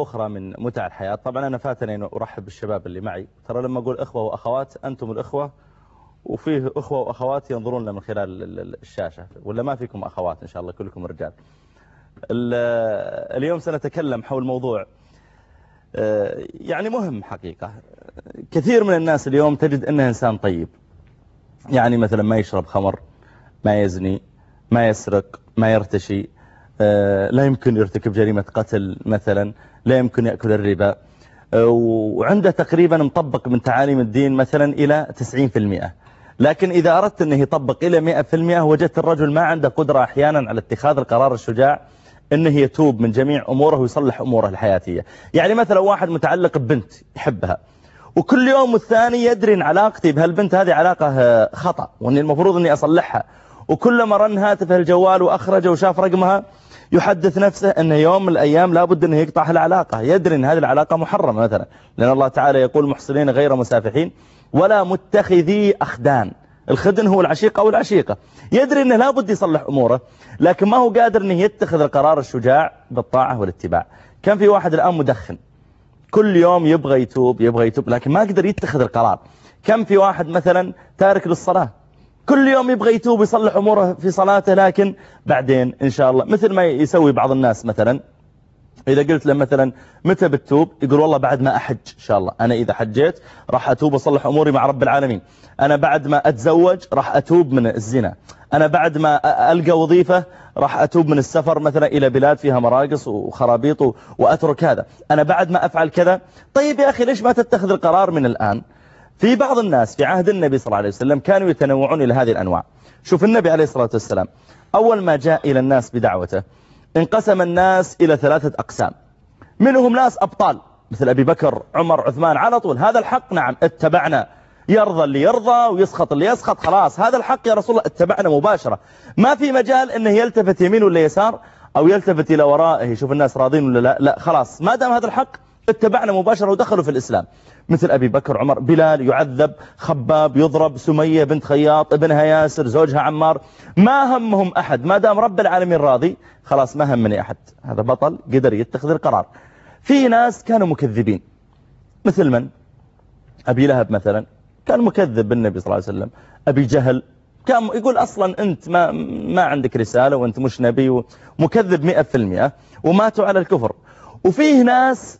أخرى من متع الحياة. طبعا أنا فاتني أن أرحب بالشباب اللي معي. ترى لما أقول إخوة وأخوات أنتم الإخوة، وفيه أخوة وأخوات ينظرون لنا من خلال الشاشة، ولا ما فيكم أخوات إن شاء الله كلكم رجال. اليوم سنتكلم حول موضوع يعني مهم حقيقة. كثير من الناس اليوم تجد أنه إنسان طيب، يعني مثلا ما يشرب خمر، ما يزني، ما يسرق، ما يرتشي، لا يمكن يرتكب جريمة قتل مثلا، لا يمكن يأكل الربا، وعنده تقريبا مطبق من تعاليم الدين مثلا إلى 90%. لكن إذا أردت أنه يطبق إلى 100% وجدت الرجل ما عنده قدرة أحيانا على اتخاذ القرار الشجاع أنه يتوب من جميع أموره ويصلح أموره الحياتية. يعني مثلا واحد متعلق ببنت يحبها، وكل يوم والثاني يدري أن علاقتي بهالبنت هذه علاقة خطأ وأني المفروض أني أصلحها، وكلما رن هاتفه الجوال وأخرجه وشاف رقمها يحدث نفسه أن يوم من الأيام لابد أنه يقطع العلاقة. يدري أن هذه العلاقة محرمة مثلا، لأن الله تعالى يقول محسنين غير مسافحين ولا متخذي أخدان. الخدن هو العشيق أو العشيقة. يدري أنه لابد يصلح أموره، لكن ما هو قادر أنه يتخذ القرار الشجاع بالطاعة والاتباع. كان في واحد الآن مدخن، كل يوم يبغى يتوب لكن ما قدر يتخذ القرار. كم في واحد مثلا تارك للصلاة، كل يوم يبغى يتوب يصلح أموره في صلاته، لكن بعدين إن شاء الله، مثل ما يسوي بعض الناس مثلا. إذا قلت له مثلا متى بتتوب، يقول والله بعد ما أحج إن شاء الله، أنا إذا حجيت راح أتوب وصلح أموري مع رب العالمين، أنا بعد ما أتزوج راح أتوب من الزنا، أنا بعد ما ألقى وظيفة راح أتوب من السفر مثلا إلى بلاد فيها مراقص وخرابيط وأترك هذا، أنا بعد ما أفعل كذا. طيب يا أخي ليش ما تتخذ القرار من الآن؟ في بعض الناس في عهد النبي صلى الله عليه وسلم كانوا يتنوعون إلى هذه الأنواع. شوف النبي عليه الصلاة والسلام أول ما جاء إلى الناس بدعوته انقسم الناس إلى 3 أقسام. منهم ناس أبطال مثل أبي بكر، عمر، عثمان، على طول هذا الحق نعم اتبعنا، يرضى اللي يرضى ويسخط اللي يسخط، خلاص هذا الحق يا رسول الله اتبعنا مباشرة، ما في مجال انه يلتفت يمين ولا يسار او يلتفت الى ورائه يشوف الناس راضين ولا لا. لا خلاص ما دام هذا الحق اتبعنا مباشرة ودخلوا في الإسلام. مثل أبي بكر، عمر، بلال يعذب، خباب يضرب، سمية بنت خياط ابنها ياسر، زوجها عمار، ما همهم أحد، ما دام رب العالمين راضي خلاص ما همني أحد. هذا بطل قدر يتخذ القرار. في ناس كانوا مكذبين، مثل من؟ أبي لهب مثلا كان مكذب بالنبي صلى الله عليه وسلم. أبي جهل كان يقول أصلا أنت ما عندك رسالة وأنت مش نبي، ومكذب 100%، وماتوا على الكفر. وفيه ناس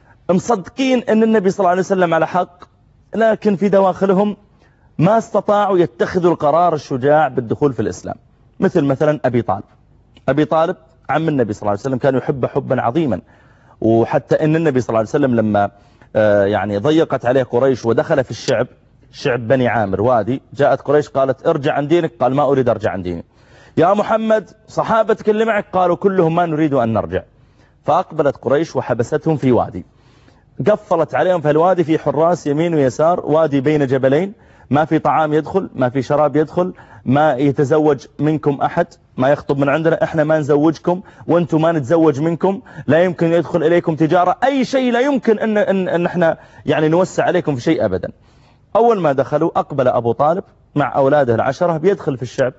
مصدقين أن النبي صلى الله عليه وسلم على حق، لكن في دواخلهم ما استطاعوا يتخذوا القرار الشجاع بالدخول في الإسلام. مثلا أبي طالب. أبي طالب عم النبي صلى الله عليه وسلم كان يحبه حبا عظيما، وحتى أن النبي صلى الله عليه وسلم لما يعني ضيقت عليه قريش ودخل في شعب بني عامر وادي، جاءت قريش قالت ارجع عن دينك، قال ما أريد أرجع عن ديني. يا محمد صحابتك اللي معك، قالوا كلهم ما نريد أن نرجع. فأقبلت قريش وحبستهم في وادي، قفلت عليهم في الوادي، في حراس يمين ويسار، وادي بين جبلين، ما في طعام يدخل، ما في شراب يدخل، ما يتزوج منكم أحد، ما يخطب من عندنا، احنا ما نزوجكم وانتم ما نتزوج منكم، لا يمكن يدخل إليكم تجارة، أي شيء لا يمكن أن احنا يعني نوسع عليكم في شيء أبدا. أول ما دخلوا أقبل أبو طالب مع أولاده 10 بيدخل في الشعب.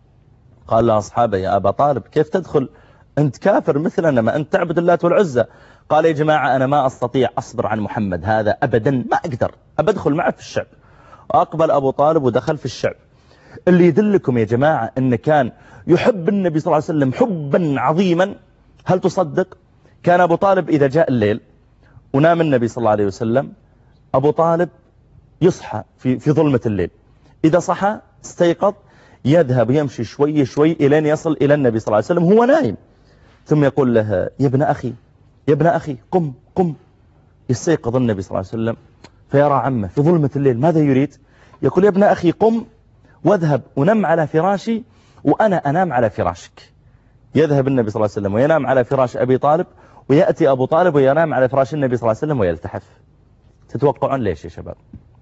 قال له أصحابه يا أبا طالب كيف تدخل؟ أنت كافر مثلنا، ما أنت تعبد الله والعزة. قال يا جماعة أنا ما أستطيع أصبر عن محمد هذا أبدا، ما أقدر أدخل معه في الشعب. وأقبل أبو طالب ودخل في الشعب. اللي يدلكم يا جماعة أن كان يحب النبي صلى الله عليه وسلم حبا عظيما. هل تصدق كان أبو طالب إذا جاء الليل ونام النبي صلى الله عليه وسلم، أبو طالب يصحى في ظلمة الليل، إذا صحى استيقظ يذهب يمشي شوي شوي إلين يصل إلى النبي صلى الله عليه وسلم هو نايم، ثم يقول له يا ابن أخي قم. يستيقظ النبي صلى الله عليه وسلم فيرى عمه في ظلمة الليل ماذا يريد؟ يقول يا ابن أخي قم واذهب ونم على فراشي وأنا أنام على فراشك. يذهب النبي صلى الله عليه وسلم وينام على فراش أبي طالب، ويأتي أبو طالب وينام على فراش النبي صلى الله عليه وسلم ويلتحف. تتوقعون ليش يا شباب؟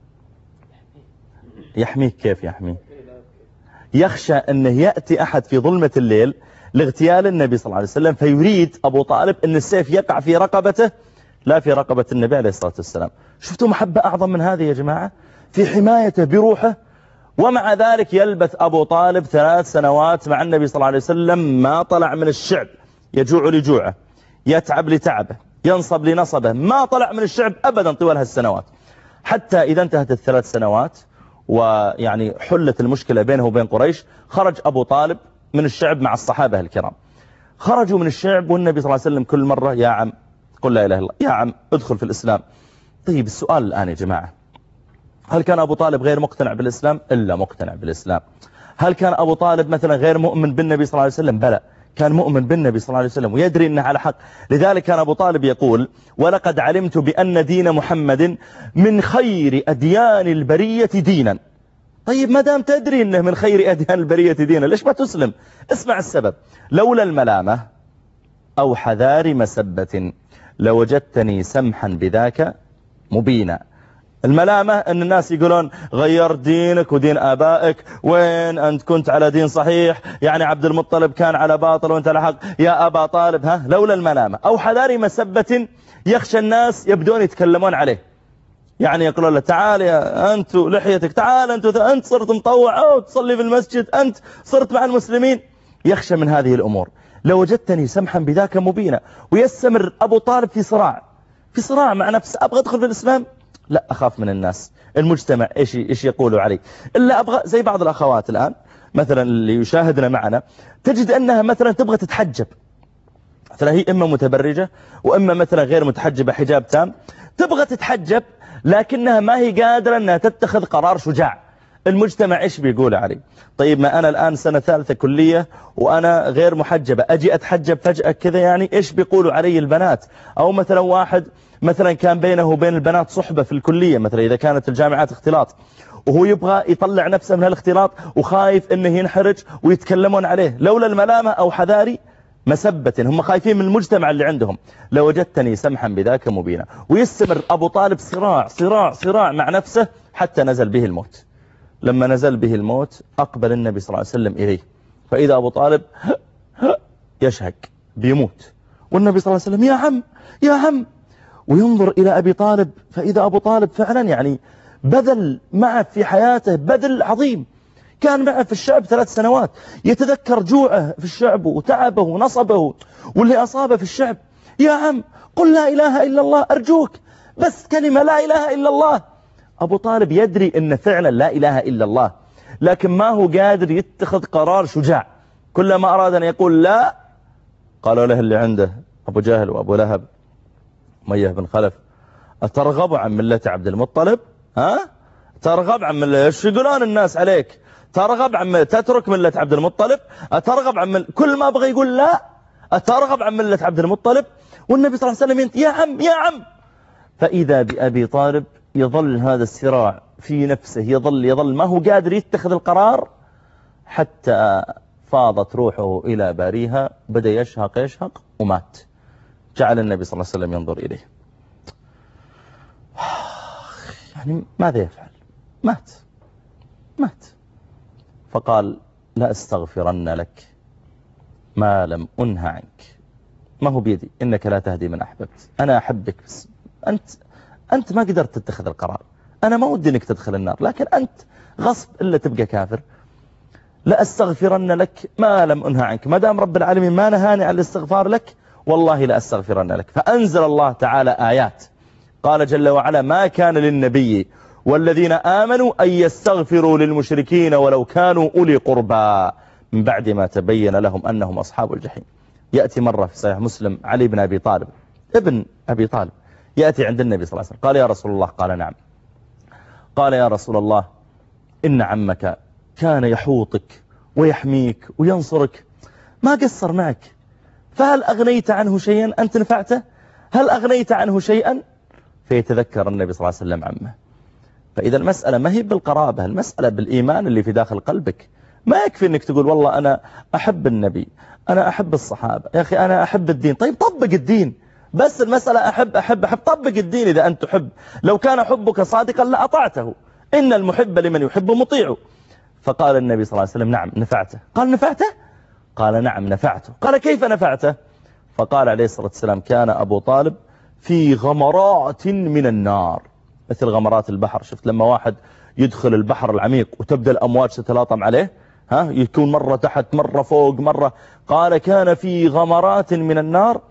يحميك. كيف يحميه؟ يخشى أنه يأتي أحد في ظلمة الليل لاغتيال النبي صلى الله عليه وسلم، فيريد أبو طالب أن السيف يقع في رقبته لا في رقبة النبي عليه الصلاة والسلام. شفتوا محبة أعظم من هذه يا جماعة؟ في حمايته بروحه. ومع ذلك يلبث أبو طالب 3 سنوات مع النبي صلى الله عليه وسلم، ما طلع من الشعب، يجوع لجوعه، يتعب لتعبه، ينصب لنصبه، ما طلع من الشعب أبدا طوال هالسنوات، حتى إذا انتهت الثلاث سنوات ويعني حلت المشكلة بينه وبين قريش، خرج أبو طالب من الشعب مع الصحابة الكرام. خرجوا من الشعب والنبي صلى الله عليه وسلم كل مرة يا عم قل لا إله إلا الله، يا عم ادخل في الإسلام. طيب السؤال الآن يا جماعة، هل كان أبو طالب غير مقتنع بالإسلام؟ إلا مقتنع بالإسلام. هل كان أبو طالب مثلا غير مؤمن بالنبي صلى الله عليه وسلم؟ بلى، كان مؤمن بالنبي صلى الله عليه وسلم ويدري أنه على حق. لذلك كان أبو طالب يقول ولقد علمت بأن دين محمد من خير أديان البرية دينا. طيب ما دام تدري أنه من خير أديان البرية دينا ليش ما تسلم؟ اسمع السبب، لولا الملامة أو حذار مسبة لوجدتني سمحا بذاك مبينا. الملامة أن الناس يقولون غير دينك ودين آبائك، وين أنت كنت على دين صحيح، يعني عبد المطلب كان على باطل وانت على حق يا أبا طالب. ها لولا الملامة أو حذار مسبة يخشى الناس يبدون يتكلمون عليه، يعني يقولون له تعال يا أنت لحيتك، تعال أنت صرت مطوع أو تصلي في المسجد، أنت صرت مع المسلمين، يخشى من هذه الأمور. لوجدتني سمحا بذاك مبينا. ويستمر أبو طالب في صراع مع نفسه، أبغى أدخل في الإسلام، لا أخاف من الناس، المجتمع إيش يقولوا علي، إلا أبغى زي بعض الأخوات الآن مثلا اللي يشاهدنا معنا، تجد أنها مثلا تبغى تتحجب، مثلا هي إما متبرجة وإما مثلا غير متحجبة حجاب تام، تبغى تتحجب لكنها ما هي قادرة أنها تتخذ قرار شجاع. المجتمع إيش بيقول علي؟ طيب ما أنا الآن سنة ثالثة كلية وأنا غير محجبة، أجي أتحجب فجأة كذا، يعني إيش بيقولوا علي البنات؟ أو مثلا واحد مثلا كان بينه وبين البنات صحبة في الكلية، مثلا إذا كانت الجامعات اختلاط، وهو يبغى يطلع نفسه من هالاختلاط وخايف انه ينحرج ويتكلمون عليه. لولا الملامة او حذاري مسبة، هم خايفين من المجتمع اللي عندهم، لوجدتني سمحا بذاك مبينا. ويستمر ابو طالب صراع مع نفسه حتى نزل به الموت. لما نزل به الموت أقبل النبي صلى الله عليه وسلم إليه، فإذا أبو طالب يشهق بيموت، والنبي صلى الله عليه وسلم يا عم وينظر إلى أبي طالب، فإذا أبو طالب فعلا يعني بذل معه في حياته بذل عظيم، كان معه في الشعب 3 سنوات، يتذكر جوعه في الشعب وتعبه ونصبه واللي أصابه في الشعب. يا عم قل لا إله إلا الله أرجوك، بس كلمة لا إله إلا الله. أبو طالب يدري أن فعلا لا إله إلا الله، لكن ما هو قادر يتخذ قرار شجاع. كلما أراد أن يقول لا قالوا له اللي عنده أبو جهل وأبو لهب أمية بن خلف، أترغب عن ملة عبد المطلب؟ ها؟ ترغب عن ملة، ايش يقولون الناس عليك؟ ترغب عن ملة، تترك ملة عبد المطلب؟ أترغب عن ملة، كل ما أبغى يقول لا، أترغب عن ملة عبد المطلب؟ والنبي صلى الله عليه وسلم يا عم. فإذا بأبي طالب يظل هذا الصراع في نفسه، يظل ما هو قادر يتخذ القرار، حتى فاضت روحه إلى باريها، بدأ يشهق ومات. جعل النبي صلى الله عليه وسلم ينظر إليه، يعني ماذا يفعل؟ مات. فقال لا أستغفرن لك ما لم أنه عنك، ما هو بيدي، إنك لا تهدي من أحببت، أنا أحبك بس أنت ما قدرت تتخذ القرار، أنا ما ودي إنك تدخل النار، لكن أنت غصب إلا تبقى كافر. لا أستغفرن لك ما لم أنه عنك، ما دام رب العالمين ما نهاني عن الاستغفار لك والله لا أستغفرن لك. فأنزل الله تعالى آيات، قال جل وعلا ما كان للنبي والذين آمنوا أن يستغفروا للمشركين ولو كانوا أولي قربى من بعد ما تبين لهم أنهم أصحاب الجحيم. يأتي مرة في صحيح مسلم علي بن أبي طالب ابن أبي طالب يأتي عند النبي صلى الله عليه وسلم، قال يا رسول الله، قال نعم، قال يا رسول الله إن عمك كان يحوطك ويحميك وينصرك، ما قصر معك، فهل أغنيت عنه شيئا؟ أنت نفعته؟ هل أغنيت عنه شيئا؟ فيتذكر النبي صلى الله عليه وسلم عمه. فإذا المسألة ما هي بالقرابة، المسألة بالإيمان اللي في داخل قلبك. ما يكفي أنك تقول والله أنا أحب النبي، أنا أحب الصحابة، يا أخي أنا أحب الدين. طيب طبق الدين، بس المسألة أحب طبق الدين. إذا أنت تحب، لو كان حبك صادقا لأطعته، إن المحب لمن يحب مطيعه. فقال النبي صلى الله عليه وسلم نعم نفعته. قال نفعته؟ قال نعم نفعته. قال كيف نفعته؟ فقال عليه الصلاة والسلام كان أبو طالب في غمرات من النار، مثل غمرات البحر. شفت لما واحد يدخل البحر العميق وتبدأ الأمواج تتلاطم عليه، يكون مرة تحت مرة فوق مرة، قال كان في غمرات من النار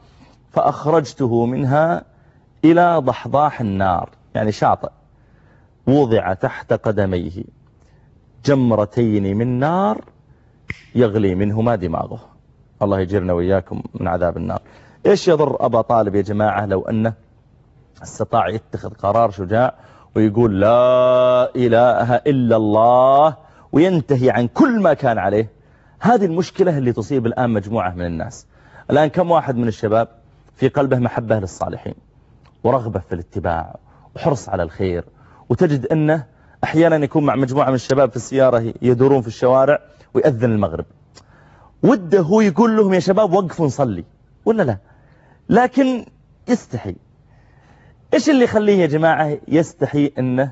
فأخرجته منها إلى ضحضاح النار، يعني شاطئ، وضع تحت قدميه جمرتين من نار يغلي منهما دماغه. الله يجرنا وإياكم من عذاب النار. إيش يضر أبا طالب يا جماعة لو أنه استطاع يتخذ قرار شجاع ويقول لا إله إلا الله وينتهي عن كل ما كان عليه؟ هذه المشكلة اللي تصيب الآن مجموعة من الناس. الآن كم واحد من الشباب في قلبه محبة للصالحين ورغبة في الاتباع وحرص على الخير، وتجد أنه أحيانا يكون مع مجموعة من الشباب في السيارة يدورون في الشوارع ويأذن المغرب، وده هو يقول لهم يا شباب وقفوا نصلي ولا لا، لكن يستحي. إيش اللي يخليه يا جماعة يستحي أنه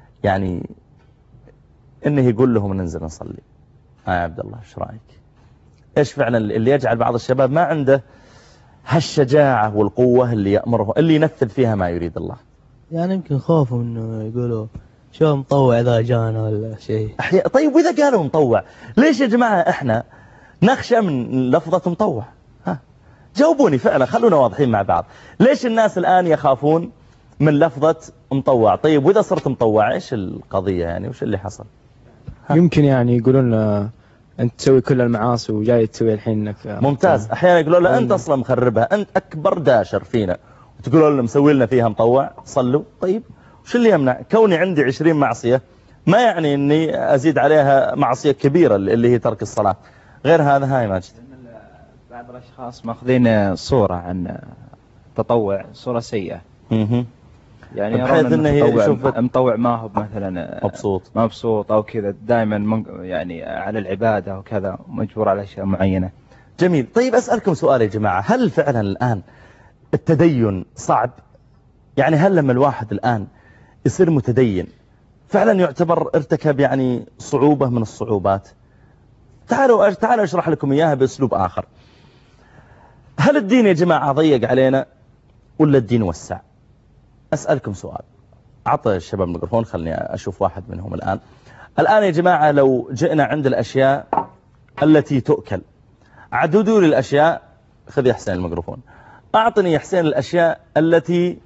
يقول لهم ننزل نصلي؟ يا عبد الله ايش رايك؟ ايش فعلا اللي يجعل بعض الشباب ما عنده هالشجاعة والقوة اللي يأمره اللي ينفذ فيها ما يريد الله؟ يعني يمكن خوفهم انه يقولوا شو مطوع اذا جانا ولا شيء. طيب واذا قالوا مطوع ليش يا جماعة احنا نخشى من لفظة مطوع؟ جاوبوني فعلا، خلونا واضحين مع بعض. ليش الناس الآن يخافون من لفظة مطوع؟ طيب واذا صرت مطوع ايش القضية يعني؟ وش اللي حصل؟ يمكن يعني يقولون أنت تسوي كل المعاصي وجاي تسوي الحين إنك ممتاز. أحيانا يقولون له أنت أصلا مخربها، أنت أكبر داشر فينا، وتقولون لنا مسوي لنا فيها مطوع صلوا. طيب وش اللي يمنع كوني عندي 20 معصية ما يعني أني أزيد عليها معصية كبيرة اللي هي ترك الصلاة؟ غير هذا هاي ماجد بعض الأشخاص ماخذين صورة عن تطوع صورة سيئة، يعني بحيث انه يشوف مطوع ما هو مثلا مبسوط او كذا، دائما يعني على العبادة وكذا مجبور على اشياء معينة. جميل. طيب اسألكم سؤال يا جماعة، هل فعلا الآن التدين صعب؟ يعني هل لما الواحد الآن يصير متدين فعلا يعتبر ارتكب يعني صعوبة من الصعوبات؟ تعالوا اشرح لكم اياها باسلوب اخر. هل الدين يا جماعة ضيق علينا ولا الدين وسع؟ أسألكم سؤال، أعطى الشباب الميكروفون خلني أشوف واحد منهم الآن يا جماعة لو جئنا عند الأشياء التي تؤكل، عددوا لي الأشياء. خذ يا حسين الميكروفون، أعطني يا حسين الأشياء التي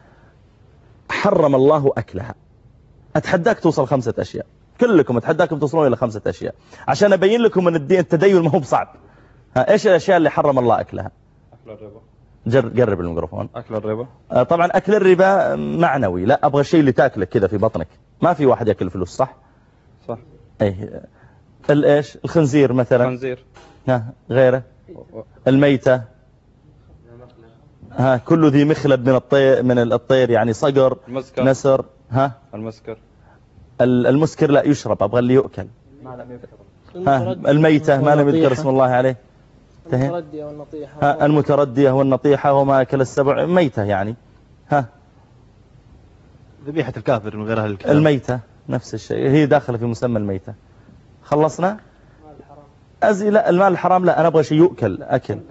حرم الله أكلها. أتحداك توصل 5 أشياء، كلكم أتحداكم توصلون إلى 5 أشياء عشان أبين لكم أن التدين ما هو بصعب. إيش الأشياء اللي حرم الله أكلها؟ أكل الربا. قرب الميكروفون. أكل الربا. طبعا أكل الربا معنوي، لا أبغى الشيء اللي تاكله كذا في بطنك. ما في واحد يأكل فلوس، صح؟ صح. أيه. الإيش؟ الخنزير مثلا. الخنزير. غيره. الميتة. كل ذي مخلب من الطير يعني صقر. المسكر. نسر. المسكر. المسكر لا يشرب، أبغى اللي يؤكل. ما لم يذكر. الميتة ما لم يذكر اسم الله عليه. المتردية والنطيحة. المتردية والنطيحة وما أكل السبع ميتة يعني. ذبيحة الكافر من غيرها الكتاب. الميتة نفس الشيء، هي داخلة في مسمى الميتة. خلصنا؟ لا المال الحرام لا، أنا أبغى شيء يؤكل أكل.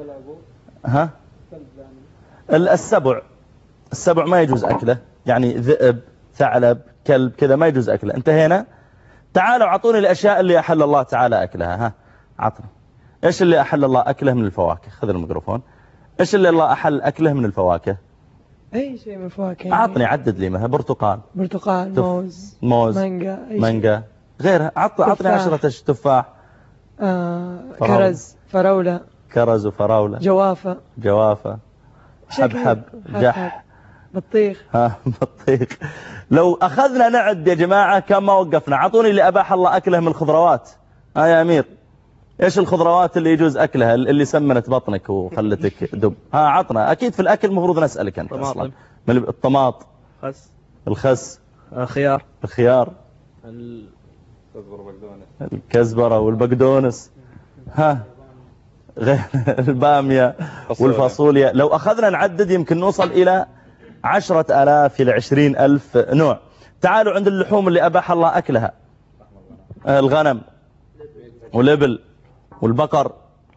السبع ما يجوز أكله، يعني ذئب ثعلب كلب كذا ما يجوز أكله. انتهينا. تعالوا عطوني الأشياء اللي أحل الله تعالى أكلها. عطنا إيش اللي أحل الله أكله من الفواكه؟ خذ الميكروفون. إيش اللي الله أحل أكله من الفواكه؟ أي شيء من الفواكه. عطني عدد لي، مثلا برتقال موز مانجا غيرها. عطني 10 تفاح. كرز وفراولة جوافة حبحب جح بطيخ. بطيخ. لو أخذنا نعد يا جماعة كم ما وقفنا. عطوني اللي أباح الله أكله من الخضروات. يا أمير إيش الخضروات اللي يجوز أكلها اللي سمنت بطنك وخلتك دب؟ عطنا. أكيد في الأكل مفروض نسألك أنت أصلا. الطماط. الخس. الخيار. الكزبرة والبقدونس. غير البامية والفاصوليا. لو أخذنا نعدد يمكن نوصل إلى 10,000 إلى 20,000 نوع. تعالوا عند اللحوم اللي أباح الله أكلها. الغنم والإبل والبقر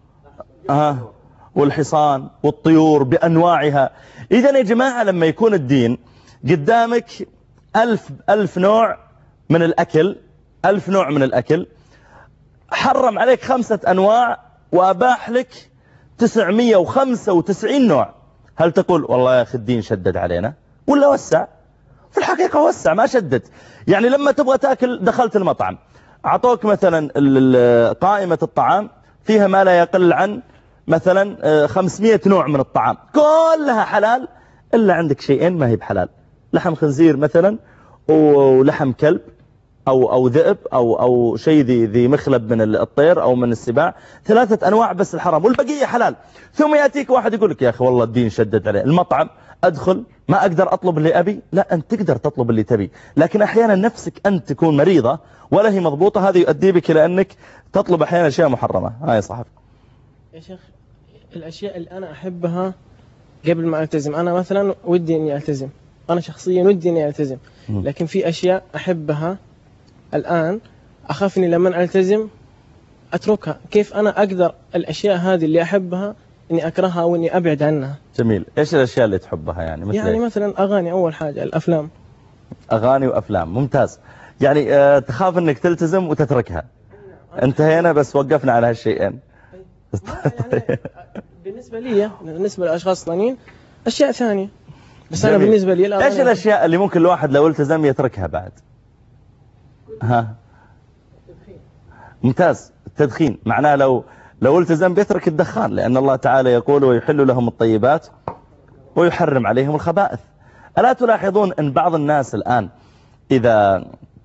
والحصان والطيور بأنواعها. إذن يا جماعة لما يكون الدين قدامك 1000 نوع من الأكل، 1000 نوع من الأكل، حرم عليك 5 أنواع وأباح لك 995 نوع. هل تقول والله يا أخي الدين شدد علينا ولا وسع؟ في الحقيقة وسع ما شدد. يعني لما تبغى تأكل دخلت المطعم أعطوك مثلا قائمة الطعام فيها ما لا يقل عن مثلا 500 نوع من الطعام كلها حلال إلا عندك شيئين ما هي بحلال، لحم خنزير مثلا ولحم كلب أو ذئب أو شيء ذي مخلب من الطير أو من السباع، 3 أنواع بس الحرام والبقية حلال. ثم يأتيك واحد يقول لك يا أخي والله الدين شدد عليه. المطعم أدخل ما أقدر أطلب اللي أبي، لا أنت تقدر تطلب اللي تبي، لكن أحيانا نفسك أنت تكون مريضة ولا هي مضبوطة، هذا يؤدي بك إلى أنك تطلب أحيانا أشياء محرمة. هاي صاحب يا شيخ الأشياء اللي أنا أحبها قبل ما ألتزم، أنا مثلا ودي إني ألتزم، أنا شخصيا ودي إني ألتزم، لكن في أشياء أحبها الآن أخاف إني لما ألتزم أتركها. كيف أنا أقدر الأشياء هذه اللي أحبها إني أكرهها وإني أبعد عنها؟ جميل. إيش الأشياء اللي تحبها يعني مثل يعني مثلا أغاني، أول حاجة الأفلام. أغاني وأفلام، ممتاز. يعني تخاف إنك تلتزم وتتركها. انتهينا بس وقفنا على هالشيئين. يعني بالنسبة لي، بالنسبة للأشخاص الثانيين أشياء ثانية، بس أنا بالنسبة لي الأغاني. إيش الأشياء اللي ممكن الواحد لو التزم يتركها بعد؟ ها ممتاز. التدخين معناه لو التزم بيترك الدخان، لأن الله تعالى يقول ويحل لهم الطيبات ويحرم عليهم الخبائث. ألا تلاحظون أن بعض الناس الآن إذا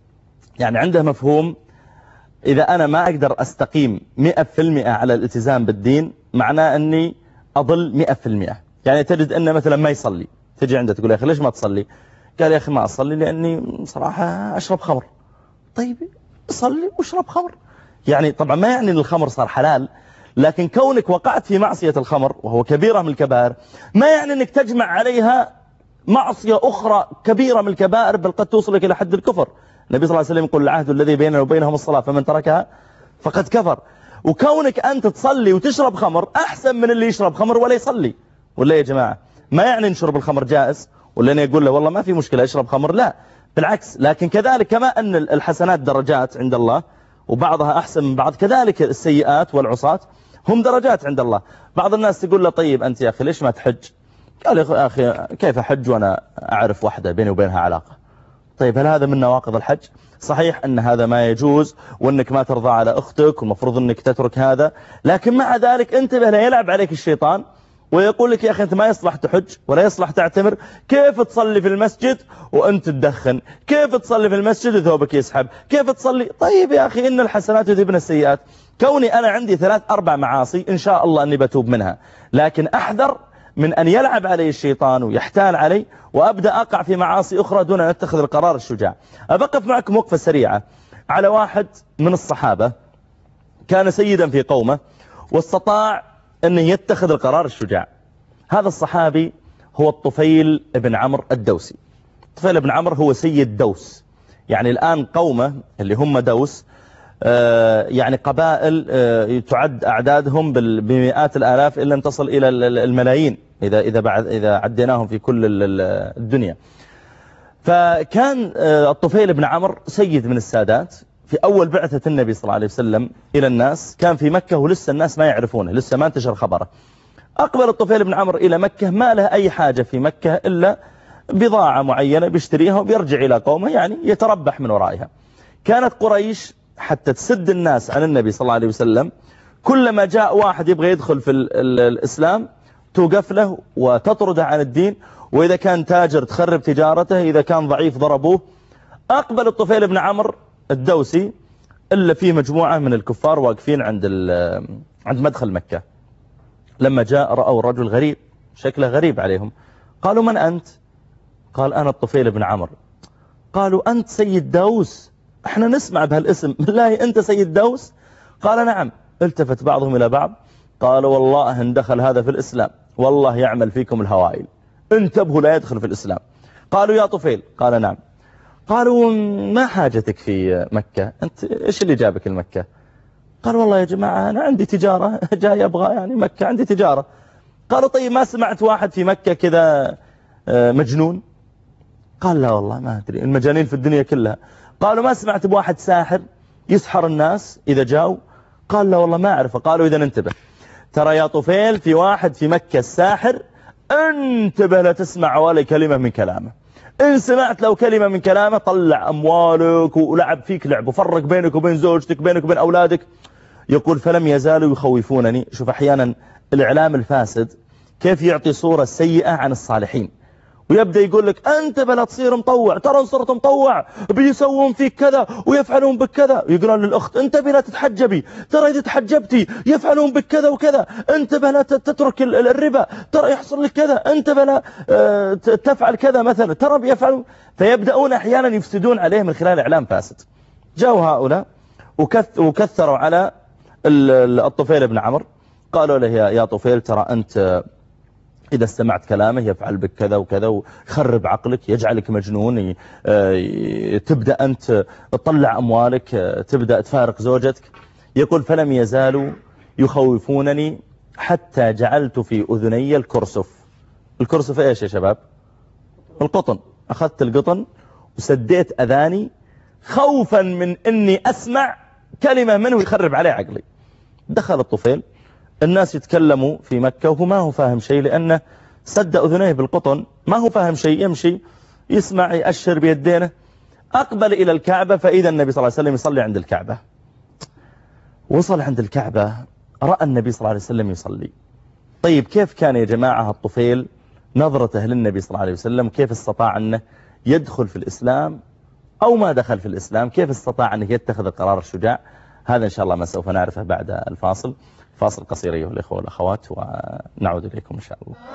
يعني عنده مفهوم إذا أنا ما أقدر أستقيم 100% على الالتزام بالدين معناه أني أضل 100%. يعني تجد أنه مثلا ما يصلي، تجي عنده تقول يا أخي ليش ما تصلي؟ قال يا أخي ما أصلي لأني صراحة أشرب خمر. طيب صلي واشرب خمر. يعني طبعا ما يعني أن الخمر صار حلال، لكن كونك وقعت في معصية الخمر وهو كبيرة من الكبائر ما يعني أنك تجمع عليها معصية أخرى كبيرة من الكبائر بل قد توصلك إلى حد الكفر. النبي صلى الله عليه وسلم يقول العهد الذي بيننا وبينهم الصلاة فمن تركها فقد كفر. وكونك أنت تصلي وتشرب خمر أحسن من اللي يشرب خمر ولا يصلي. ولا يا جماعة ما يعني نشرب الخمر جائز ولا أنا يقول له والله ما في مشكلة اشرب خمر، لا بالعكس. لكن كذلك كما أن الحسنات درجات عند الله وبعضها أحسن من بعض، كذلك السيئات والعصاة هم درجات عند الله. بعض الناس تقول له طيب أنت يا أخي ليش ما تحج؟ قال يا أخي كيف أحج وأنا أعرف واحدة بيني وبينها علاقة؟ طيب هل هذا من نواقض الحج؟ صحيح أن هذا ما يجوز وأنك ما ترضى على أختك والمفروض أنك تترك هذا، لكن مع ذلك انتبه لا يلعب عليك الشيطان ويقول لك يا أخي أنت ما يصلح تحج ولا يصلح تعتمر. كيف تصلي في المسجد وأنت تدخن؟ كيف تصلي في المسجد وثوبك يسحب؟ كيف تصلي؟ طيب يا أخي إن الحسنات يذهبن السيئات. كوني أنا عندي 3-4 معاصي إن شاء الله أني بتوب منها، لكن أحذر من أن يلعب علي الشيطان ويحتال علي وأبدأ أقع في معاصي أخرى دون أن أتخذ القرار الشجاع. أبقف معكم وقفة سريعة على واحد من الصحابة كان سيدا في قومه واستطاع أن يتخذ القرار الشجاع. هذا الصحابي هو الطفيل بن عمرو الدوسي. الطفيل بن عمرو هو سيد دوس. يعني الآن قومه اللي هم دوس يعني قبائل تعد أعدادهم بمئات الآلاف إلا أن تصل إلى الملايين إذا عديناهم في كل الدنيا. فكان الطفيل بن عمرو سيد من السادات في أول بعثة النبي صلى الله عليه وسلم إلى الناس. كان في مكة ولسه الناس ما يعرفونه، لسه ما انتشر خبره. أقبل الطفيل بن عمرو إلى مكة، ما له أي حاجة في مكة إلا بضاعة معينة بيشتريها وبيرجع إلى قومه، يعني يتربح من ورائها. كانت قريش حتى تسد الناس عن النبي صلى الله عليه وسلم كلما جاء واحد يبغى يدخل في الإسلام توقف له وتطرده عن الدين، وإذا كان تاجر تخرب تجارته، إذا كان ضعيف ضربوه. أقبل الطفيل بن عمرو الدوسي إلا فيه مجموعة من الكفار واقفين عند مدخل مكة. لما جاء رأوا رجل غريب شكله غريب عليهم، قالوا من أنت؟ قال أنا الطفيل بن عمرو. قالوا أنت سيد دوس؟ احنا نسمع بهالاسم، بالله أنت سيد دوس؟ قال نعم. التفت بعضهم إلى بعض قالوا والله إن دخل هذا في الإسلام والله يعمل فيكم الهوائل، انتبهوا لا يدخل في الإسلام. قالوا يا طفيل؟ قال نعم. قالوا ما حاجتك في مكة؟ أنت إيش اللي جابك المكة؟ قال والله يا جماعة أنا عندي تجارة جاي أبغى يعني مكة عندي تجارة. قالوا طيب ما سمعت واحد في مكة كذا مجنون؟ قال لا والله ما أدري، المجانين في الدنيا كلها. قالوا ما سمعت بواحد ساحر يسحر الناس إذا جاءوا؟ قال لا والله ما أعرفه. قالوا إذا انتبه، ترى يا طفيل في واحد في مكة الساحر انتبه لا تسمع ولا كلمة من كلامه. إن سمعت لو كلمة من كلامه طلع أموالك ولعب فيك لعب وفرق بينك وبين زوجتك، بينك وبين أولادك. يقول فلم يزالوا يخوفونني. شوف أحيانا الإعلام الفاسد كيف يعطي صورة سيئة عن الصالحين، ويبدأ يقول لك أنت بلا تصير مطوع، ترى إن صرت مطوع بيسوون فيك كذا ويفعلون بك كذا. يقولون للأخت أنت بلا تتحجبي، ترى إذا تحجبتي يفعلون بك كذا وكذا، أنت بلا تترك الربا، ترى يحصل لك كذا، أنت بلا تفعل كذا مثلا، ترى بيفعلون. فيبدأون أحيانا يفسدون عليه من خلال إعلام فاسد. جاءوا هؤلاء وكثروا على الطفيل بن عمرو، قالوا له يا طفيل ترى أنت إذا استمعت كلامه يفعل بك كذا وكذا ويخرب عقلك، يجعلك مجنون، تبدأ أنت تطلع أموالك، تبدأ تفارق زوجتك. يقول فلم يزالوا يخوفونني حتى جعلت في أذني الكرسف. الكرسف إيش يا شباب؟ القطن. أخذت القطن وسديت أذاني خوفا من أني أسمع كلمة منه يخرب عليه عقلي. دخل الطفيل، الناس يتكلموا في مكة وهو ما هو فاهم شيء، لأنه سد أذنيه بالقطن، ما هو فاهم شيء، يمشي يسمع يأشر بيدينه. أقبل إلى الكعبة فإذا النبي صلى الله عليه وسلم يصلي عند الكعبة. وصل عند الكعبة رأى النبي صلى الله عليه وسلم يصلي. طيب كيف كان يا جماعة الطفيل نظرته للنبي صلى الله عليه وسلم؟ كيف استطاع أنه يدخل في الإسلام أو ما دخل في الإسلام؟ كيف استطاع أنه يتخذ القرار الشجاع؟ هذا إن شاء الله ما سوف نعرفه بعد الفاصل. فاصل قصير أيها الإخوة والأخوات ونعود إليكم إن شاء الله.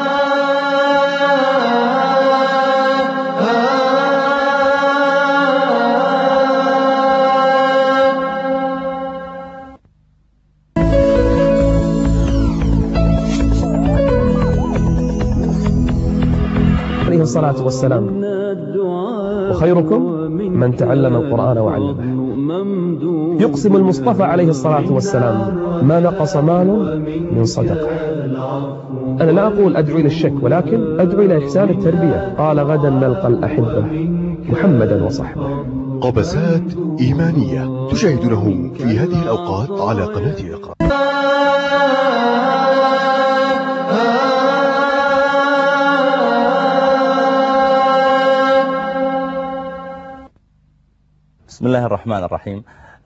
عليه الصلاة والسلام وخيركم من تعلم القرآن وعلمه. يقسم المصطفى عليه الصلاة والسلام ما نقص مال من صدقة. أنا لا أقول أدعو إلى الشك، ولكن أدعو إلى إحسان التربية. قال غدا نلقى الأحبة محمدا وصحبه. قبسات إيمانية تشاهدونه في هذه الأوقات على قناة اقرأ. بسم الله الرحمن الرحيم.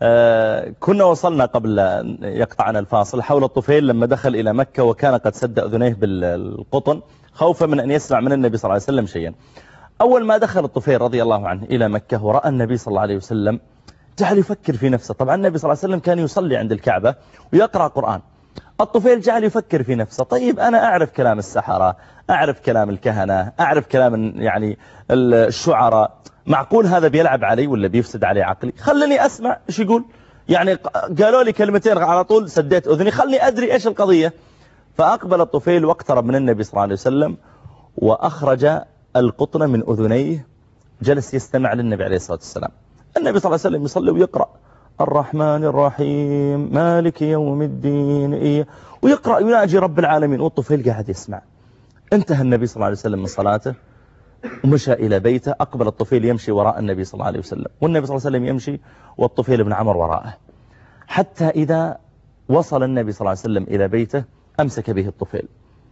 كنا وصلنا قبل يقطعنا الفاصل حول الطفيل لما دخل إلى مكة وكان قد سد أذنيه بالقطن خوفا من أن يسمع من النبي صلى الله عليه وسلم شيئا. أول ما دخل الطفيل رضي الله عنه إلى مكة ورأى النبي صلى الله عليه وسلم جعل يفكر في نفسه. طبعا النبي صلى الله عليه وسلم كان يصلي عند الكعبة ويقرأ قرآن. الطفيل جعل يفكر في نفسه، طيب أنا أعرف كلام السحرة، أعرف كلام الكهنة، أعرف كلام يعني الشعراء، معقول هذا بيلعب علي ولا بيفسد علي عقلي؟ خلني أسمع إيش يقول. يعني قالوا لي كلمتين على طول سديت أذني، خلني أدري إيش القضية. فأقبل الطفيل واقترب من النبي صلى الله عليه وسلم وأخرج القطن من أذنيه، جلس يستمع للنبي عليه الصلاة والسلام. النبي صلى الله عليه وسلم يصلي ويقرأ الرحمن الرحيم مالك يوم الدين ويقرأ يناجي رب العالمين، والطفيل قاعد يسمع. انتهى النبي صلى الله عليه وسلم من صلاته ومشى إلى بيته. أقبل الطفيل يمشي وراء النبي صلى الله عليه وسلم، والنبي صلى الله عليه وسلم يمشي والطفيل بن عمرو وراءه، حتى إذا وصل النبي صلى الله عليه وسلم إلى بيته أمسك به الطفيل.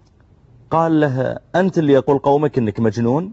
قال له أنت اللي يقول قومك إنك مجنون؟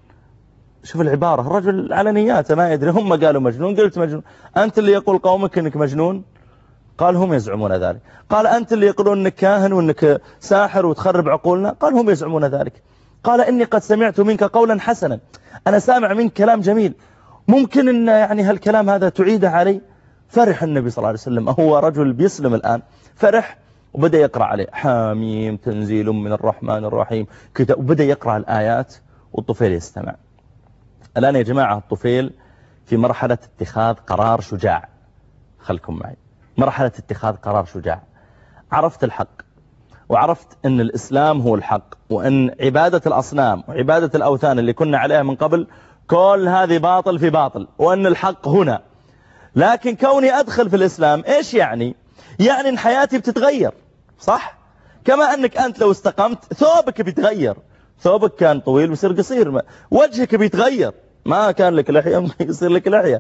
شوف العبارة، الرجل على نياته ما يدري، هم قالوا مجنون قلت مجنون. أنت اللي يقول قومك إنك مجنون؟ قال هم يزعمون ذلك. قال أنت اللي يقولون إنك كاهن وإنك ساحر وتخرب عقولنا؟ قال هم يزعمون ذلك. قال إني قد سمعت منك قولا حسنا، أنا سامع منك كلام جميل، ممكن إن يعني هالكلام هذا تعيده علي؟ فرح النبي صلى الله عليه وسلم، هو رجل بيسلم الآن، فرح وبدأ يقرأ عليه حاميم تنزيل من الرحمن الرحيم كده، وبدأ يقرأ الآيات والطفيل يستمع. الآن يا جماعة الطفيل في مرحلة اتخاذ قرار شجاع، خلكم معي، مرحلة اتخاذ قرار شجاع. عرفت الحق وعرفت أن الإسلام هو الحق، وأن عبادة الأصنام وعبادة الأوثان اللي كنا عليها من قبل كل هذه باطل في باطل، وأن الحق هنا. لكن كوني أدخل في الإسلام إيش يعني؟ يعني أن حياتي بتتغير، صح؟ كما أنك أنت لو استقمت ثوبك بيتغير، ثوبك كان طويل بيصير قصير، وجهك بيتغير، ما كان لك لحية يصير لك لحية،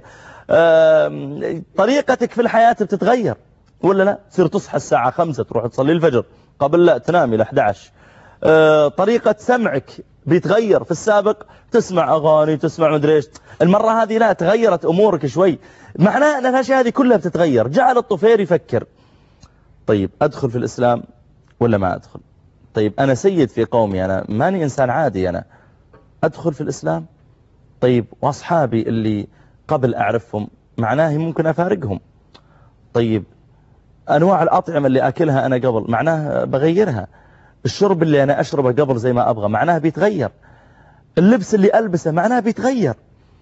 طريقتك في الحياة بتتغير ولا لا؟ تصير تصحى الساعة 5 تروح تصلي الفجر، قبل لا تنام إلى 11، طريقة سمعك بيتغير. في السابق تسمع أغاني، تسمع مدري ايش، المرة هذه لا، تغيرت أمورك شوي، معناه أن الأشياء هذه كلها بتتغير. جعل الطفيل يفكر، طيب أدخل في الإسلام ولا ما أدخل؟ طيب أنا سيد في قومي، أنا ماني إنسان عادي، أنا أدخل في الإسلام؟ طيب وأصحابي اللي قبل أعرفهم معناه ممكن أفارقهم. طيب أنواع الأطعمة اللي أكلها أنا قبل معناه بغيرها. الشرب اللي أنا أشربه قبل زي ما أبغى معناه بيتغير. اللبس اللي ألبسه معناه بيتغير.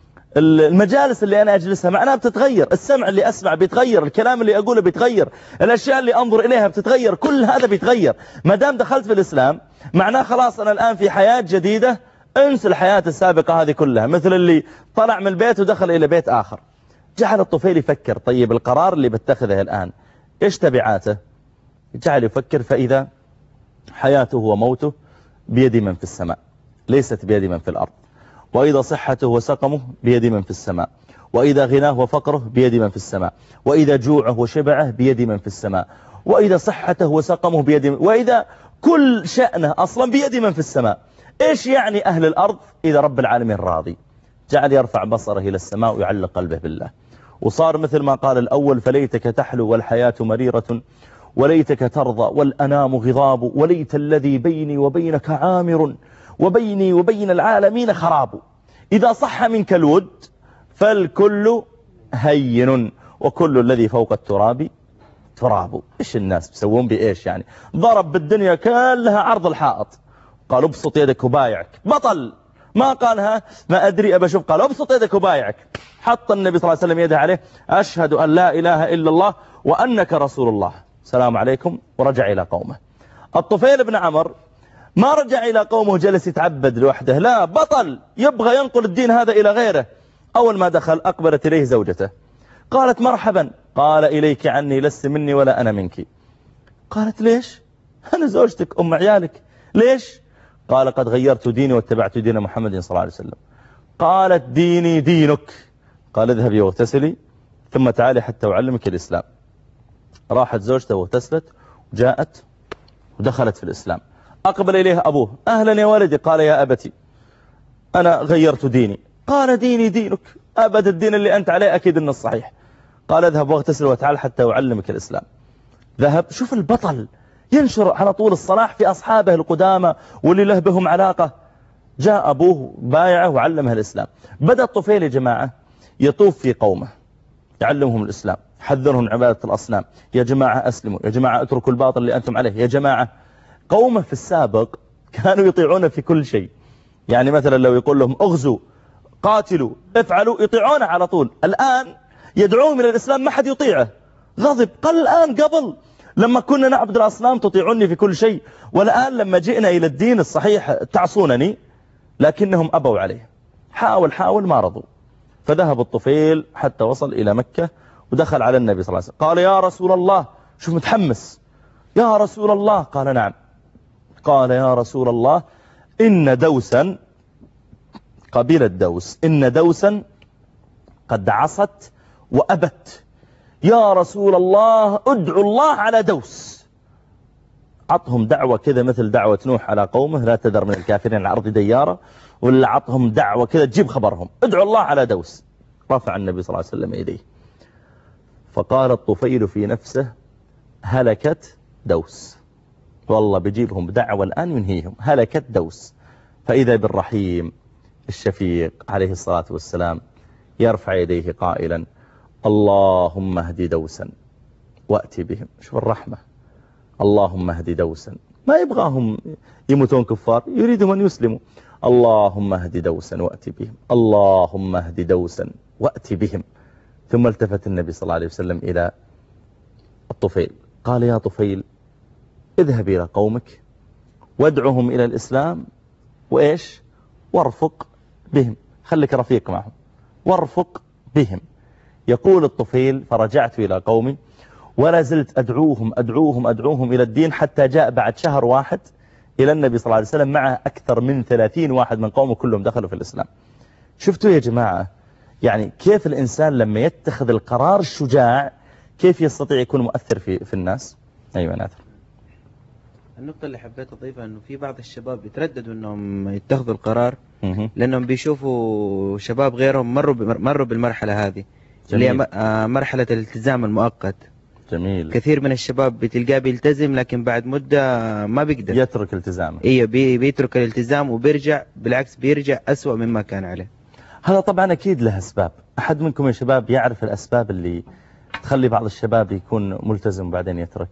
المجالس اللي أنا أجلسها معناها بتتغير. السمع اللي أسمع بيتغير. الكلام اللي أقوله بيتغير. الأشياء اللي أنظر إليها بتتغير. كل هذا بيتغير. ما دام دخلت في الإسلام معناه خلاص أنا الآن في حياة جديدة، انسى الحياة السابقة هذه كلها، مثل اللي طلع من البيت ودخل إلى بيت آخر. جعل الطفيل يفكر، طيب القرار اللي بتخذه الآن إيش تبعاته؟ جعل يفكر، فإذا حياته وموته بيد من في السماء ليست بيد من في الأرض، وإذا صحته وسقمه بيد من في السماء، وإذا غناه وفقره بيد من في السماء، وإذا جوعه وشبعه بيد من في السماء، وإذا صحته وسقمه بيد من، وإذا كل شأنه أصلا بيد من في السماء. إيش يعني أهل الأرض إذا رب العالمين راضي؟ جعل يرفع بصره إلى السماء ويعلق قلبه بالله، وصار مثل ما قال الأول: فليتك تحلو والحياة مريرة، وليتك ترضى والأنام غضاب، وليت الذي بيني وبينك عامر، وبيني وبين العالمين خراب. إذا صح منك الود فالكل هين، وكل الذي فوق التراب تراب. إيش الناس بيسوون بإيش يعني؟ ضرب بالدنيا كلها عرض الحائط، قال ابسط يدك وبايعك، بطل. ما قالها ما أدري أبى أشوف، قال ابسط يدك وبايعك. حط النبي صلى الله عليه وسلم يده عليه: أشهد أن لا إله إلا الله وأنك رسول الله، السلام عليكم، ورجع إلى قومه. الطفيل بن عمر ما رجع إلى قومه جلس يتعبد لوحده، لا، بطل يبغى ينقل الدين هذا إلى غيره. أول ما دخل أقبلت إليه زوجته، قالت: مرحبا. قال: إليك عني، لست مني ولا أنا منك. قالت: ليش؟ أنا زوجتك أم عيالك، ليش؟ قال: قد غيرت ديني واتبعت دين محمد صلى الله عليه وسلم. قالت: ديني دينك. قال: اذهبي واغتسلي ثم تعالي حتى أعلمك الإسلام. راحت زوجته واغتسلت وجاءت ودخلت في الإسلام. أقبل إليها أبوه: أهلا يا ولدي. قال: يا أبتي أنا غيرت ديني. قال: ديني دينك، أبد الدين اللي أنت عليه أكيد إنه الصحيح. قال: اذهب واغتسل وتعال حتى أعلمك الإسلام. ذهب. شوف البطل ينشر على طول الصلاح في أصحابه القدامى واللي له بهم علاقة. جاء أبوه بايعه وعلمه الإسلام. بدأ الطفيل يا جماعة يطوف في قومه يعلمهم الإسلام، حذرهم من عبادة الأصنام. يا جماعة أسلموا، يا جماعة اتركوا الباطل اللي أنتم عليه، يا جماعة. قومه في السابق كانوا يطيعونه في كل شيء، يعني مثلا لو يقول لهم اغزوا قاتلوا افعلوا يطيعونه على طول. الآن يدعوهم إلى الإسلام ما حد يطيعه، غضب. قال: الآن قبل لما كنا نعبد الأصنام تطيعوني في كل شيء، والآن لما جئنا إلى الدين الصحيح تعصونني. لكنهم أبوا عليه، حاول ما رضوا. فذهب الطفيل حتى وصل إلى مكة ودخل على النبي صلى الله عليه وسلم. قال: يا رسول الله، شوف متحمس، يا رسول الله. قال: نعم. قال: يا رسول الله، إن دوسا، قبيلة دوس، إن دوسا قد عصت وأبت، يا رسول الله ادعو الله على دوس. عطهم دعوة كذا مثل دعوة نوح على قومه: لا تذر من الكافرين على الأرض ديارا، ولا عطهم دعوة كذا تجيب خبرهم: ادعو الله على دوس. رفع النبي صلى الله عليه وسلم يديه، فقال الطفيل في نفسه: هلكت دوس، والله بيجيبهم بدعوة الآن ينهيهم، هلكت دوس. فإذا بالرحيم الشفيق عليه الصلاة والسلام يرفع يديه قائلا: اللهم اهد دوسا وأتي بهم. شوف الرحمة، اللهم اهد دوسا، ما يبغاهم يموتون كفار، يريدهم أن يسلموا. اللهم اهد دوسا وأتي بهم، اللهم اهد دوسا وأتي بهم. ثم التفت النبي صلى الله عليه وسلم إلى الطفيل قال: يا طفيل، اذهب إلى قومك وادعهم إلى الإسلام، وإيش؟ وارفق بهم، خليك رفيق معهم، وارفق بهم. يقول الطفيل: فرجعت إلى قومي ولا زلت أدعوهم إلى الدين، حتى جاء بعد شهر واحد إلى النبي صلى الله عليه وسلم معه أكثر من 30 واحد من قومه كلهم دخلوا في الإسلام. شفتوا يا جماعة يعني كيف الإنسان لما يتخذ القرار الشجاع كيف يستطيع يكون مؤثر في الناس؟ أيوة ناثر. النقطة اللي حبيت أضيفها إنه في بعض الشباب يترددوا إنهم يتخذوا القرار لأنهم بيشوفوا شباب غيرهم مروا بالمرحلة هذه اللي هي مرحلة الالتزام المؤقت. جميل. كثير من الشباب بتلقاه بيلتزم لكن بعد مدة ما بيقدر يترك التزامه. ايوه بيترك الالتزام وبيرجع، بالعكس بيرجع أسوأ مما كان عليه. هذا طبعا أكيد له أسباب. أحد منكم يا شباب يعرف الأسباب اللي تخلي بعض الشباب يكون ملتزم وبعدين يترك؟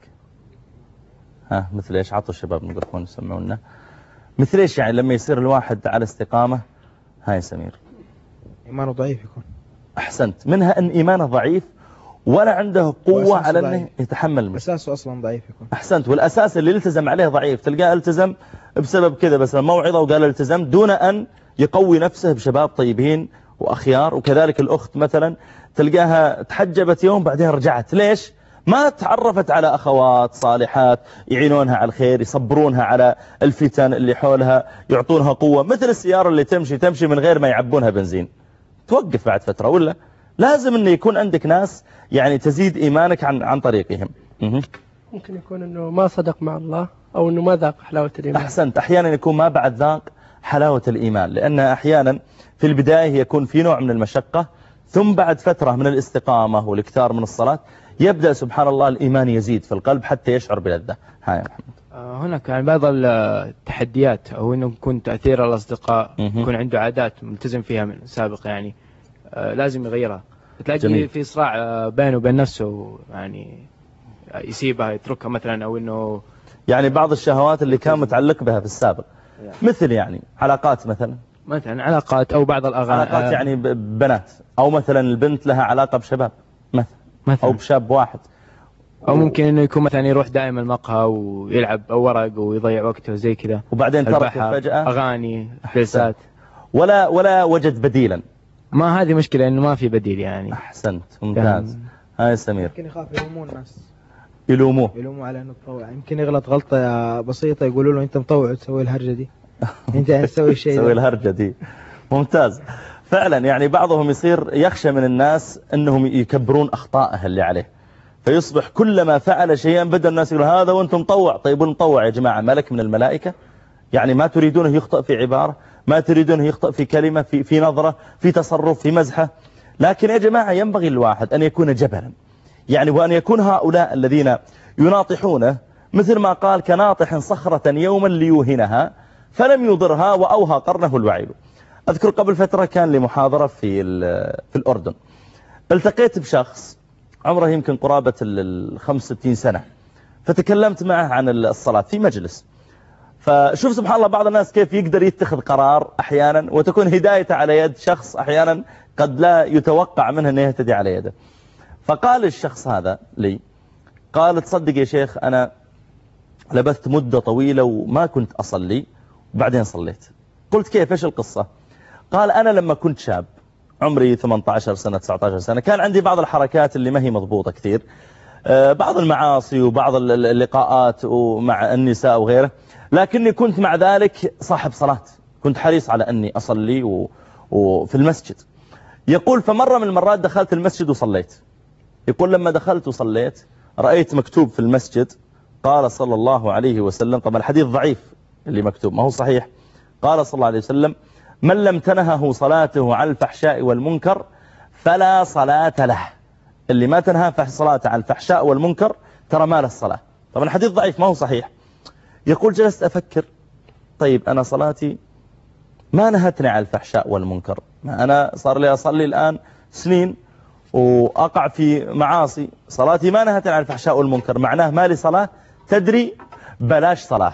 مثل إيش؟ عطوا الشباب ميكروفون يسمعونا. مثل إيش يعني لما يصير الواحد على استقامة؟ هاي سمير. إيمانه ضعيف يكون. أحسنت. منها أن إيمانه ضعيف ولا عنده قوة على أنه يتحمل المشكلة. أساسه أصلا ضعيف يكون. أحسنت. والأساس اللي التزم عليه ضعيف، تلقاه التزم بسبب كذا بس الموعظة وقال التزم دون أن يقوي نفسه بشباب طيبين وأخيار. وكذلك الأخت مثلا تلقاها تحجبت يوم بعدين رجعت. ليش؟ ما تعرفت على أخوات صالحات يعينونها على الخير، يصبرونها على الفتن اللي حولها، يعطونها قوة. مثل السيارة اللي تمشي من غير ما يعبونها بنزين، توقف بعد فترة. ولا لازم أن يكون عندك ناس يعني تزيد إيمانك عن طريقهم. ممكن يكون أنه ما صدق مع الله أو أنه ما ذاق حلاوة الإيمان. أحسنت. أحيانا يكون ما بعد ذاق حلاوة الإيمان، لأن أحيانا في البداية يكون في نوع من المشقة، ثم بعد فترة من الاستقامة والاكثار من الصلاة يبدأ سبحان الله الإيمان يزيد في القلب حتى يشعر بلذة. هاي يا محمد. هناك يعني بعض التحديات أو أنه يكون تأثير الأصدقاء، يكون عنده عادات ملتزم فيها من سابق يعني لازم يغيرها. تلاقي في صراع بينه وبين نفسه، يعني يسيبها يتركها مثلا، أو أنه يعني بعض الشهوات اللي كان متعلق بها في السابق مثل يعني علاقات مثلا علاقات أو بعض الأغاني، علاقات يعني بنات، أو مثلا البنت لها علاقة بشباب مثلا أو بشاب واحد، أو ممكن إنه يكون مثلا يروح دائما المقهى ويلعب أو ورق ويضيع وقته زي كذا، وبعدين ترك فجأة أغاني جلسات ولا وجد بديلا. ما هذه مشكلة إنه ما في بديل يعني. أحسنت ممتاز. هاي سمير. يمكن يخاف يلومون الناس، يلوموه على انه مطوع. يمكن يغلط غلطة بسيطة يقولوا له انت مطوع تسوي الهرجة دي، انت تسوي الشيء تسوي الهرجة دي. ممتاز. فعلا يعني بعضهم يصير يخشى من الناس انهم يكبرون اخطائه اللي عليه، فيصبح كلما فعل شيئا بدأ الناس يقول هذا وانت مطوع. طيب المطوع يا جماعة ملك من الملائكة؟ يعني ما تريدونه يخطئ في عبارة، ما تريدونه يخطئ في كلمة، في نظرة، في تصرف، في مزحة. لكن يا جماعة ينبغي الواحد أن يكون جبلا، يعني وأن يكون هؤلاء الذين يناطحونه مثل ما قال كناطح صخرة يوما ليوهنها فلم يضرها وأوهى قرنه الوعيل. أذكر قبل فترة كان لي محاضرة في الأردن، التقيت بشخص عمره يمكن قرابة 65 سنة، فتكلمت معه عن الصلاة في مجلس. فشوف سبحان الله بعض الناس كيف يقدر يتخذ قرار أحيانا وتكون هدايته على يد شخص أحيانا قد لا يتوقع منه أنه يهتدي على يده. فقال الشخص هذا لي، قال تصدق يا شيخ أنا لبثت مدة طويلة وما كنت أصلي وبعدين صليت. قلت كيف إيش القصة؟ قال أنا لما كنت شاب عمري 18 سنة 19 سنة كان عندي بعض الحركات اللي ما هي مضبوطة كثير، بعض المعاصي وبعض اللقاءات ومع النساء وغيره، لكني كنت مع ذلك صاحب صلاة، كنت حريص على أني أصلي وفي المسجد. يقول فمرة من المرات دخلت المسجد وصليت. يقول لما دخلت وصليت رأيت مكتوب في المسجد قال صلى الله عليه وسلم، طبعا الحديث ضعيف اللي مكتوب ما هو صحيح، قال صلى الله عليه وسلم من لم تنهه صلاته عن الفحشاء والمنكر فلا صلاة له. اللي ما تنهى صلاته عن الفحشاء والمنكر ترى ما له الصلاة. طبعا الحديث ضعيف ما هو صحيح. يقول جلست أفكر، طيب أنا صلاتي ما نهتني عن الفحشاء والمنكر، أنا صار لي أصلي الآن سنين وأقع في معاصي، صلاتي ما نهتني عن الفحشاء والمنكر، معناه ما لي صلاة. تدري بلاش صلاة.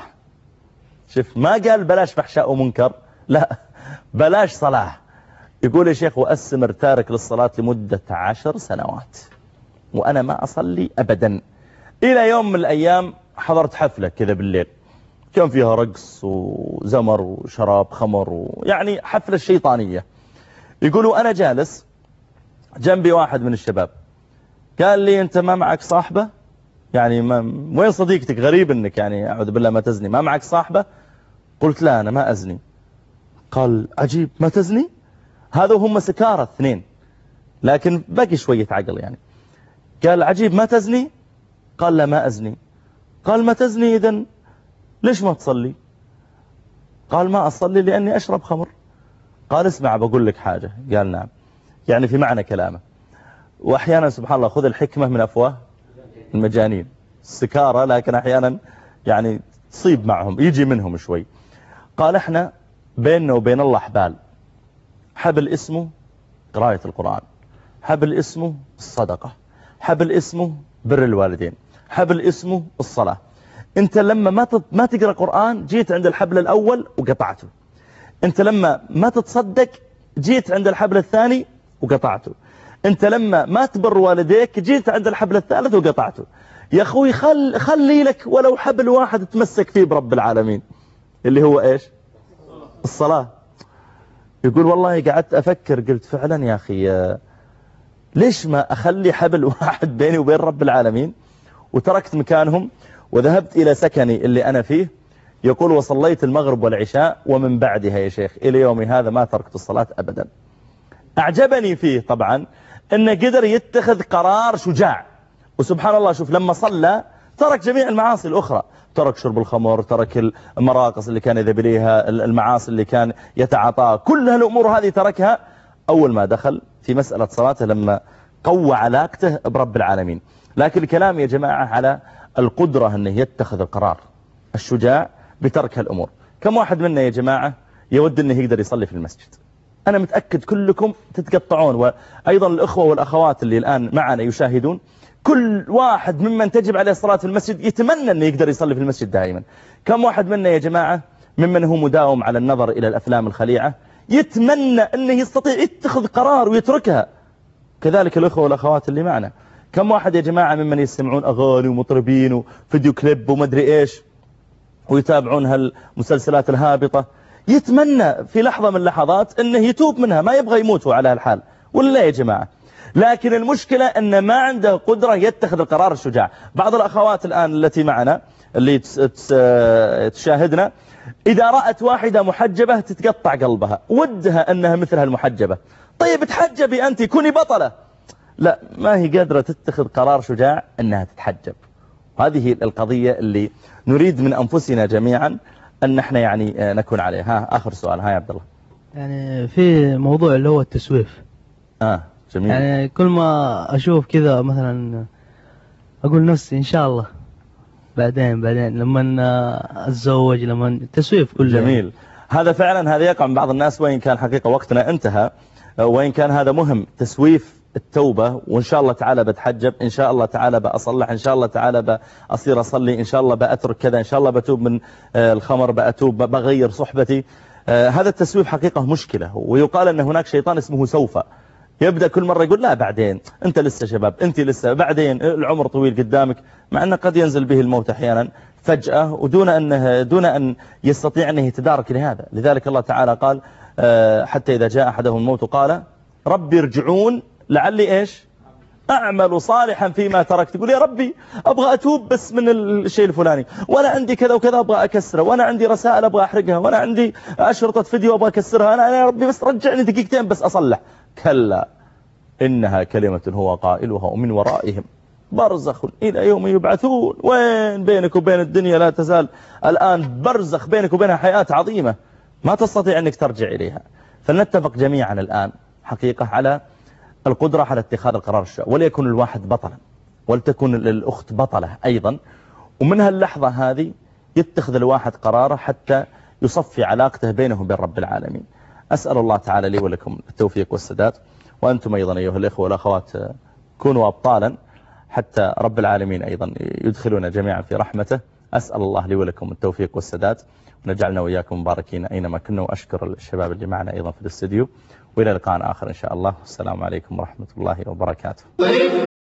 شوف ما قال بلاش فحشاء ومنكر، لا بلاش صلاة. يقول يا شيخ وأستمر تارك للصلاة لمدة 10 سنوات وأنا ما أصلي أبدا، إلى يوم من الأيام حضرت حفلة كذا بالليل كان فيها رقص وزمر وشراب خمر ويعني حفلة شيطانية. يقولوا أنا جالس جنبي واحد من الشباب قال لي أنت ما معك صاحبة؟ يعني وين صديقتك؟ غريب أنك يعني أعوذ بالله ما تزني، ما معك صاحبة؟ قلت لا أنا ما أزني. قال عجيب ما تزني؟ هذا هم سكارى 2 لكن باقي شوية عقل يعني. قال عجيب ما تزني؟ قال لا ما أزني. قال ما تزني إذن ليش ما تصلي؟ قال ما أصلي لأني أشرب خمر. قال اسمع بقول لك حاجة. قال نعم. يعني في معنى كلامه. وأحيانا سبحان الله خذ الحكمة من أفواه المجانين السكارى، لكن أحيانا يعني تصيب معهم يجي منهم شوي. قال احنا بيننا وبين الله حبال، حبل اسمه قراءة القرآن، حبل اسمه الصدقة، حبل اسمه بر الوالدين، حبل اسمه الصلاة. انت لما ما تقرأ قرآن جيت عند الحبل الأول وقطعته، انت لما ما تتصدق جيت عند الحبل الثاني وقطعته، انت لما ما تبر والديك جيت عند الحبل الثالث وقطعته. يا أخوي خلي لك ولو حبل واحد تمسك فيه برب العالمين، اللي هو إيش؟ الصلاة. يقول والله قعدت أفكر، قلت فعلا يا أخي ليش ما أخلي حبل واحد بيني وبين رب العالمين؟ وتركت مكانهم وذهبت إلى سكني اللي أنا فيه. يقول وصليت المغرب والعشاء ومن بعدها يا شيخ إلى يومي هذا ما تركت الصلاة أبدا. أعجبني فيه طبعا أنه قدر يتخذ قرار شجاع. وسبحان الله شوف لما صلى ترك جميع المعاصي الأخرى، ترك شرب الخمر، ترك المراقص اللي كان يذهب إليها، المعاصي اللي كان يتعاطاها، كل هالأمور هذه تركها أول ما دخل في مسألة صلاته لما قوى علاقته برب العالمين. لكن الكلام يا جماعة على القدرة أنه يتخذ القرار الشجاع بترك هالأمور. كم واحد منا يا جماعة يود أنه يقدر يصلي في المسجد؟ أنا متأكد كلكم تتقطعون، وأيضا الأخوة والأخوات اللي الآن معنا يشاهدون، كل واحد ممن تجب عليه الصلاة في المسجد يتمنى أنه يقدر يصلي في المسجد دائما. كم واحد منا يا جماعة ممن هو مداوم على النظر إلى الأفلام الخليعة يتمنى أنه يستطيع يتخذ قرار ويتركها؟ كذلك الأخوة والأخوات اللي معنا. كم واحد يا جماعة ممن يستمعون أغاني ومطربين وفيديو كليب ومدري إيش ويتابعون هالمسلسلات الهابطة يتمنى في لحظة من اللحظات أنه يتوب منها، ما يبغى يموت على هالحال، ولا يا جماعة؟ لكن المشكلة أن ما عنده قدرة يتخذ القرار الشجاع. بعض الأخوات الآن التي معنا اللي تشاهدنا إذا رأت واحدة محجبة تتقطع قلبها، ودها أنها مثلها المحجبة. طيب تحجبي أنت، كوني بطلة. لا، ما هي قادرة تتخذ قرار شجاع أنها تتحجب. هذه القضية اللي نريد من أنفسنا جميعا أن احنا يعني نكون عليها. آخر سؤال، يا عبد الله. يعني في موضوع اللي هو التسويف. جميل. يعني كل ما أشوف كذا مثلا أقول نفسي إن شاء الله بعدين لما أتزوج، لما التسويف كله. جميل. هذا فعلا هذا يقع من بعض الناس، وإن كان حقيقة وقتنا انتهى، وإن كان هذا مهم، تسويف التوبة. وإن شاء الله تعالى بتحجب، إن شاء الله تعالى بأصلح، إن شاء الله تعالى بأصير أصلي، إن شاء الله بأترك كذا، إن شاء الله بتوب من الخمر، بأتوب، بغير صحبتي. هذا التسويف حقيقة مشكلة. ويقال أن هناك شيطان اسمه سوف، يبدأ كل مرة يقول لا بعدين، أنت لسه شباب، أنت لسه بعدين، العمر طويل قدامك، مع أنه قد ينزل به الموت أحيانا فجأة ودون أن يستطيع أن يتدارك لهذا. لذلك الله تعالى قال حتى إذا جاء أحدهم الموت قال ربي ارجعون لعلي إيش أعمل صالحا فيما تركت. تقول يا ربي أبغى أتوب بس من الشيء الفلاني، وأنا عندي كذا وكذا أبغى أكسره، وأنا عندي رسائل أبغى أحرقها، وأنا عندي أشرطة فيديو أبغى أكسرها، أنا يا ربي بس رجعني دقيقتين بس أصلح. كلا إنها كلمة هو قائلها ومن ورائهم برزخ إلى يوم يبعثون. وين بينك وبين الدنيا لا تزال الآن برزخ، بينك وبينها حياة عظيمة ما تستطيع أنك ترجع إليها. فلنتفق جميعا الآن حقيقة على القدرة على اتخاذ القرار الشجاع، وليكن الواحد بطلا ولتكن الأخت بطلة أيضا. ومنها اللحظة هذه يتخذ الواحد قراره حتى يصفي علاقته بينه وبين رب العالمين. أسأل الله تعالى لي ولكم التوفيق والسداد، وأنتم أيضا أيها الإخوة والأخوات كونوا أبطالا حتى رب العالمين أيضا يدخلنا جميعا في رحمته. أسأل الله لي ولكم التوفيق والسداد، ونجعلنا وإياكم مباركين أينما كنا. وأشكر الشباب اللي معنا أيضا في الاستديو، وإلى لقاء آخر إن شاء الله. السلام عليكم ورحمة الله وبركاته.